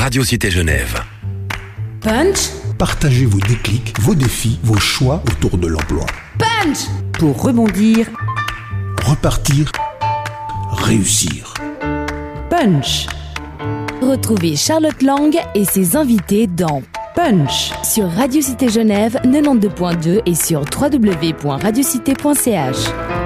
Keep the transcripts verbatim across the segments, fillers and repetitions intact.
Radio Cité Genève. Punch. Partagez vos déclics, vos défis, vos choix autour de l'emploi. Punch. Pour rebondir, repartir, réussir. Punch. Retrouvez Charlotte Lang et ses invités dans Punch sur Radio Cité Genève quatre-vingt-douze point deux et sur w w w point radiocité point c h.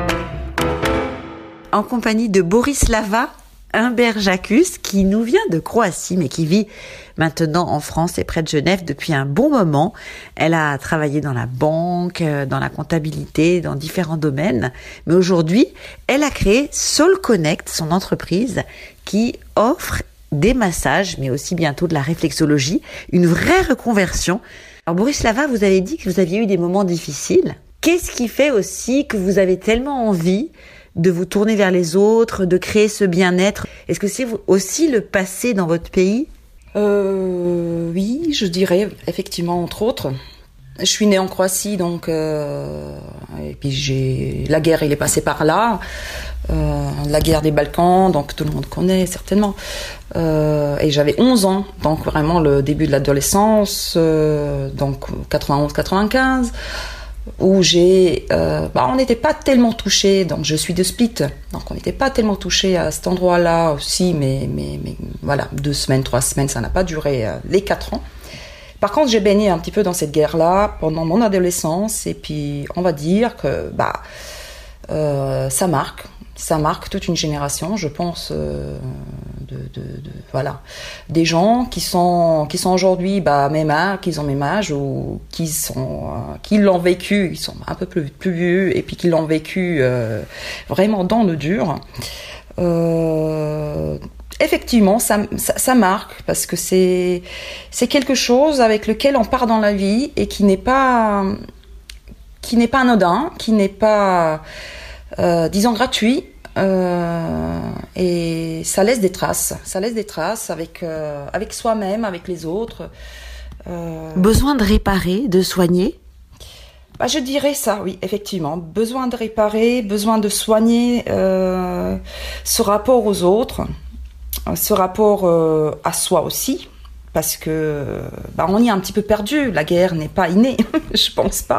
En compagnie de Borislava Humberjacus, qui nous vient de Croatie, mais qui vit maintenant en France et près de Genève depuis un bon moment. Elle a travaillé dans la banque, dans la comptabilité, dans différents domaines. Mais aujourd'hui, elle a créé Soul Connect, son entreprise, qui offre des massages, mais aussi bientôt de la réflexologie, une vraie reconversion. Alors Borislava, vous avez dit que vous aviez eu des moments difficiles. Qu'est-ce qui fait aussi que vous avez tellement envie de vous tourner vers les autres, de créer ce bien-être? Est-ce que c'est aussi le passé dans votre pays? euh, Oui, je dirais, effectivement, entre autres. Je suis née en Croatie, donc... Euh, et puis j'ai... La guerre, elle est passée par là. Euh, la guerre des Balkans, donc tout le monde connaît, certainement. Euh, et j'avais onze ans, donc vraiment le début de l'adolescence, euh, donc quatre-vingt-onze quatre-vingt-quinze. Où j'ai, euh, bah, on n'était pas tellement touchés, donc je suis de Split, donc on n'était pas tellement touchés à cet endroit-là aussi, mais, mais, mais voilà, deux semaines, trois semaines, ça n'a pas duré euh, les quatre ans. Par contre, j'ai baigné un petit peu dans cette guerre-là pendant mon adolescence, et puis on va dire que bah, euh, ça marque, ça marque toute une génération, je pense, euh, de, de, de, voilà, des gens qui sont, qui sont aujourd'hui bah, même âge, qui ont même âge, ou qui, sont, euh, qui l'ont vécu, qui sont un peu plus, plus vieux, et puis qui l'ont vécu euh, vraiment dans le dur. Euh, effectivement, ça, ça, ça marque, parce que c'est, c'est quelque chose avec lequel on part dans la vie, et qui n'est pas, qui n'est pas anodin, qui n'est pas... Euh, disons gratuit, euh, et ça laisse des traces, ça laisse des traces avec, euh, avec soi-même, avec les autres. Euh... Besoin de réparer, de soigner? Bah, je dirais ça, oui, effectivement. Besoin de réparer, besoin de soigner euh, ce rapport aux autres, ce rapport euh, à soi aussi, parce que bah, on y est un petit peu perdu, la guerre n'est pas innée, je pense pas.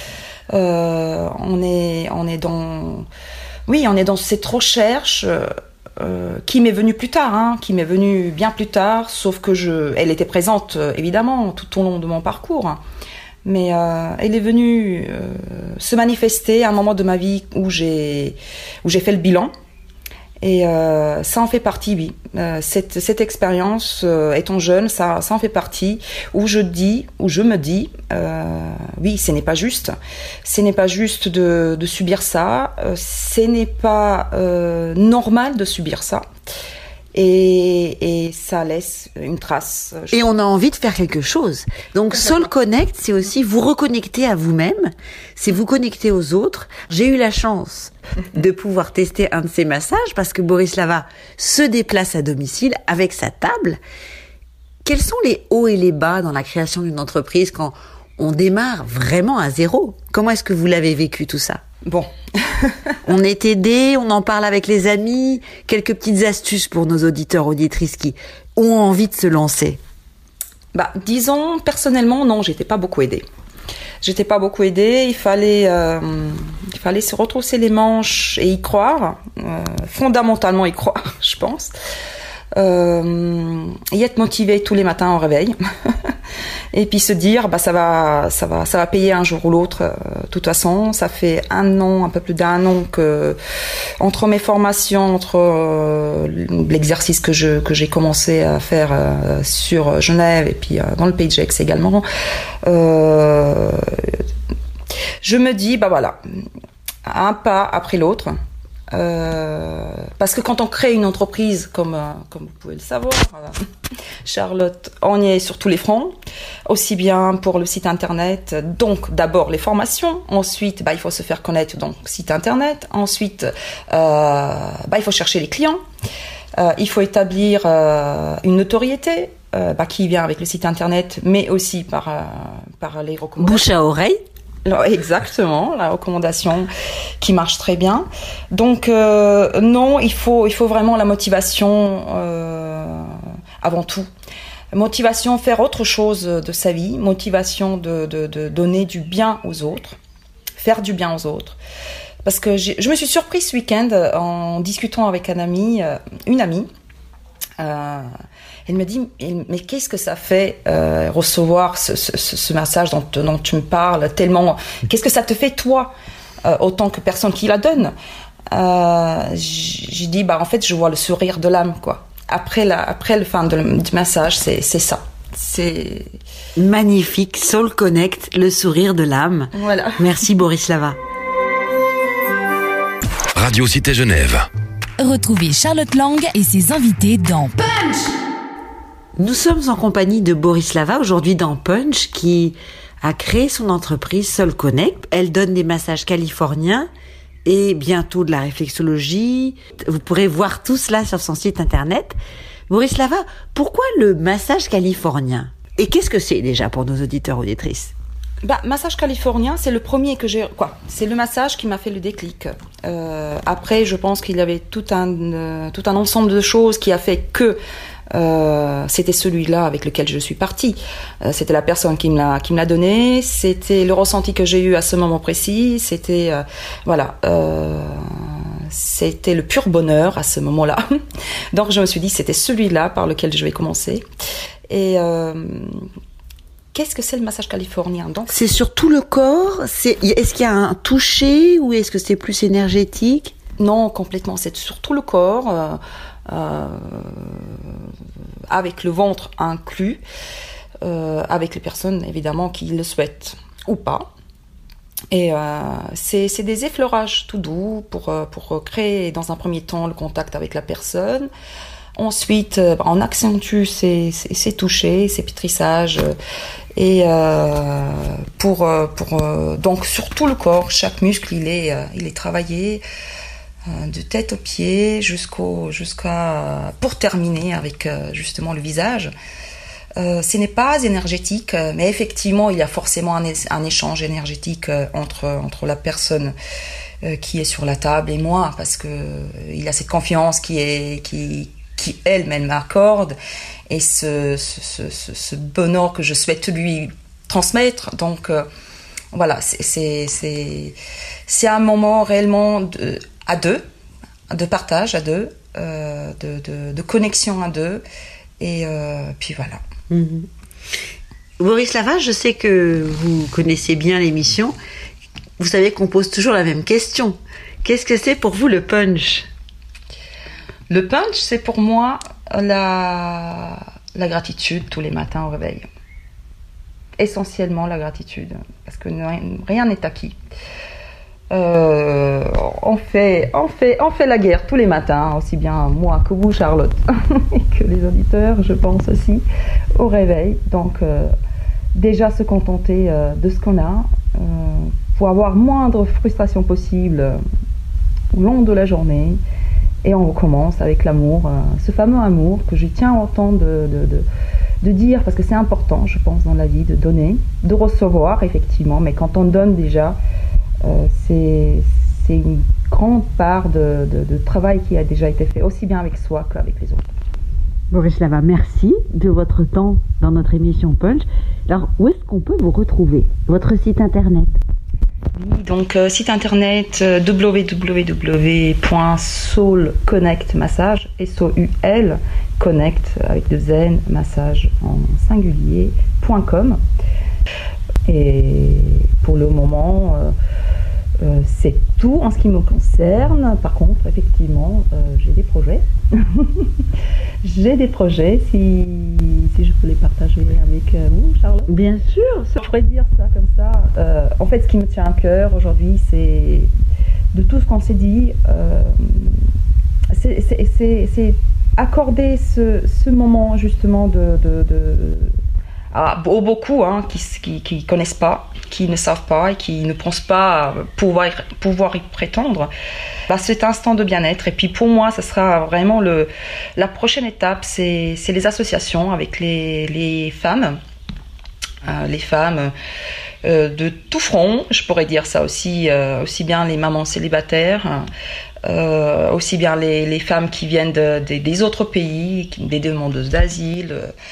Euh, on est, on est dans, oui, on est dans cette recherche euh, qui m'est venue plus tard, hein, qui m'est venue bien plus tard. Sauf que je, elle était présente euh, évidemment tout au long de mon parcours, hein, mais euh, elle est venue euh, se manifester à un moment de ma vie où j'ai, où j'ai fait le bilan. Et euh, ça en fait partie, oui. Euh, cette, cette expérience, euh, étant jeune, ça, ça en fait partie, où je dis, où je me dis, euh, oui, ce n'est pas juste. Ce n'est pas juste de, de subir ça. Euh, ce n'est pas euh, normal de subir ça. Et, et ça laisse une trace. Et on a envie de faire quelque chose. Donc Soul Connect, c'est aussi vous reconnecter à vous-même, c'est vous connecter aux autres. J'ai eu la chance de pouvoir tester un de ces massages parce que Borislava se déplace à domicile avec sa table. Quels sont les hauts et les bas dans la création d'une entreprise quand on démarre vraiment à zéro? Comment est-ce que vous l'avez vécu tout ça? Bon. On est aidé, on en parle avec les amis. Quelques petites astuces pour nos auditeurs, auditrices qui ont envie de se lancer. Bah, disons, personnellement, non, j'étais pas beaucoup aidée. J'étais pas beaucoup aidée. Il fallait, euh, il fallait se retrousser les manches et y croire. Euh, fondamentalement y croire, je pense. Euh, y être motivé tous les matins au réveil. Et puis se dire bah ça va ça va ça va payer un jour ou l'autre. Euh, de toute façon, ça fait un an, un peu plus d'un an que entre mes formations, entre euh, l'exercice que je que j'ai commencé à faire euh, sur Genève et puis euh, dans le Pays de Gex également, euh, je me dis bah voilà, un pas après l'autre. Euh, parce que quand on crée une entreprise, comme, euh, comme vous pouvez le savoir, euh, Charlotte, on y est sur tous les fronts, aussi bien pour le site internet, donc d'abord les formations, ensuite bah, il faut se faire connaître, donc site internet, ensuite euh, bah, il faut chercher les clients, euh, il faut établir euh, une notoriété euh, bah, qui vient avec le site internet, mais aussi par, euh, par les recommandations. Bouche à oreille. Exactement, la recommandation qui marche très bien. Donc euh, non, il faut il faut vraiment la motivation euh, avant tout. motivation faire autre chose de sa vie, motivation de, de, de donner du bien aux autres, faire du bien aux autres. Parce que j'ai, je me suis surprise ce week-end en discutant avec un ami, une amie. Euh, elle me dit, mais qu'est-ce que ça fait euh, recevoir ce, ce, ce message dont, dont tu me parles tellement. Qu'est-ce que ça te fait toi, euh, autant que personne qui la donne. Euh, j'ai dit, bah en fait, je vois le sourire de l'âme, quoi. Après la, après le fin de, du message, c'est, c'est ça. C'est magnifique. Soul Connect, le sourire de l'âme. Voilà. Merci Borislava. Radio Cité Genève. Retrouvez Charlotte Lang et ses invités dans Punch. Nous sommes en compagnie de Borislava aujourd'hui dans Punch, qui a créé son entreprise Soul Connect. Elle donne des massages californiens et bientôt de la réflexologie. Vous pourrez voir tout cela sur son site internet. Borislava, pourquoi le massage californien? Et qu'est-ce que c'est déjà pour nos auditeurs auditrices? Bah, massage californien, c'est le premier que j'ai... Quoi? C'est le massage qui m'a fait le déclic. Euh, après, je pense qu'il y avait tout un, euh, tout un ensemble de choses qui a fait que euh, c'était celui-là avec lequel je suis partie. Euh, c'était la personne qui me l'a, qui me l'a donné. C'était le ressenti que j'ai eu à ce moment précis. C'était... Euh, voilà... Euh, c'était le pur bonheur à ce moment-là. Donc, je me suis dit, c'était celui-là par lequel je vais commencer. Et... Euh, Qu'est-ce que c'est le massage californien? Donc, c'est sur tout le corps. C'est, est-ce qu'il y a un toucher ou est-ce que c'est plus énergétique? Non, complètement. C'est sur tout le corps, euh, euh, avec le ventre inclus, euh, avec les personnes évidemment qui le souhaitent ou pas. Et euh, c'est, c'est des effleurages tout doux pour pour créer dans un premier temps le contact avec la personne. Ensuite, on accentue ces, ces, ces touchés, ces pétrissages, et euh, pour pour donc sur tout le corps, chaque muscle il est il est travaillé euh, de tête aux pieds jusqu'au jusqu'à pour terminer avec euh, justement le visage. Euh, ce n'est pas énergétique, mais effectivement il y a forcément un, un échange énergétique entre entre la personne euh, qui est sur la table et moi, parce que il y a cette confiance qui est qui qui elle-même m'accorde, et ce, ce, ce, ce bonheur que je souhaite lui transmettre. Donc euh, voilà, c'est, c'est, c'est, c'est un moment réellement de, à deux, de partage à deux, euh, de, de, de connexion à deux, et euh, puis voilà. Mmh. Borislava, je sais que vous connaissez bien l'émission. Vous savez qu'on pose toujours la même question. Qu'est-ce que c'est pour vous le punch ? Le punch, c'est pour moi la, la gratitude tous les matins au réveil. Essentiellement la gratitude, parce que rien n'est acquis. Euh, on fait, on fait, on fait la guerre tous les matins, aussi bien moi que vous, Charlotte, et que les auditeurs, je pense aussi, au réveil. Donc, euh, déjà se contenter euh, de ce qu'on a, euh, pour avoir moindre frustration possible euh, au long de la journée. Et on recommence avec l'amour, euh, ce fameux amour que je tiens autant de, de, de, de dire, parce que c'est important, je pense, dans la vie, de donner, de recevoir, effectivement. Mais quand on donne déjà, euh, c'est, c'est une grande part de, de, de travail qui a déjà été fait, aussi bien avec soi qu'avec les autres. Borislava, merci de votre temps dans notre émission Punch. Alors, où est-ce qu'on peut vous retrouver? Votre site internet? Oui, donc euh, site internet euh, w w w point soul connect massage, S O U L, connect avec deux N, massage en singulier, point com. Et pour le moment, euh, euh, c'est tout en ce qui me concerne. Par contre, effectivement, euh, j'ai des projets. J'ai des projets, si, si je peux les partager avec vous, Charlotte. Bien sûr. Je pourrais dire ça comme ça. Euh, en fait, ce qui me tient à cœur aujourd'hui, c'est de tout ce qu'on s'est dit, euh, c'est, c'est, c'est, c'est accorder ce, ce moment justement de... de, de à beaucoup hein, qui ne qui, qui connaissent pas, qui ne savent pas et qui ne pensent pas pouvoir, pouvoir y prétendre, bah, cet instant de bien-être. Et puis pour moi, ça sera vraiment le, la prochaine étape, c'est, c'est les associations avec les, les femmes, euh, les femmes euh, de tout front, je pourrais dire ça aussi, euh, aussi bien les mamans célibataires, euh, aussi bien les, les femmes qui viennent de, de, des autres pays, des demandeuses d'asile,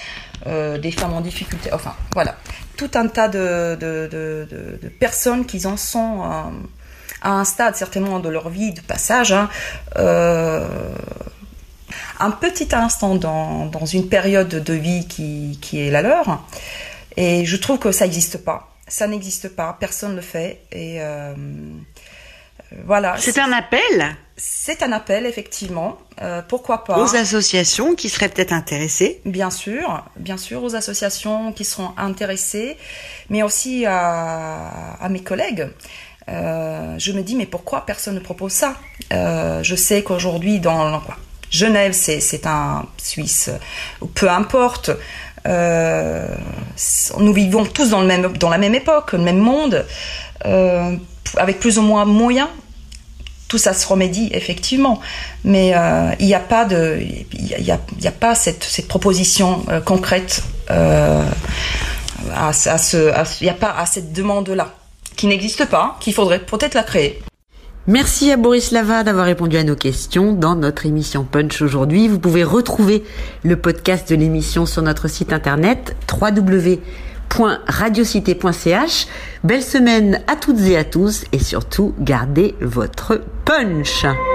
euh, des femmes en difficulté, enfin voilà, tout un tas de, de, de, de, de personnes qui en sont euh, à un stade certainement de leur vie de passage, hein, euh, un petit instant dans, dans une période de vie qui, qui est la leur, et je trouve que ça n'existe pas. Ça n'existe pas, personne ne le fait. Et euh, voilà. C'est un appel ? C'est un appel, effectivement. Euh, pourquoi pas ? Aux associations qui seraient peut-être intéressées ? Bien sûr, bien sûr, aux associations qui seront intéressées, mais aussi à, à mes collègues. Euh, je me dis, mais pourquoi personne ne propose ça ? euh, Je sais qu'aujourd'hui, dans quoi, Genève, c'est, c'est un Suisse, peu importe. Euh, nous vivons tous dans, le même, dans la même époque, le même monde, euh, avec plus ou moins moyens. Tout ça se remédie effectivement, mais euh, il n'y a pas de, il y a, il y a pas cette, cette proposition euh, concrète euh, à, à ce, à, il n'y a pas à cette demande-là qui n'existe pas, qu'il faudrait peut-être la créer. Merci à Boris Lava d'avoir répondu à nos questions dans notre émission Punch aujourd'hui. Vous pouvez retrouver le podcast de l'émission sur notre site internet w w w point radiocité point c h. Belle semaine à toutes et à tous et surtout gardez votre punch.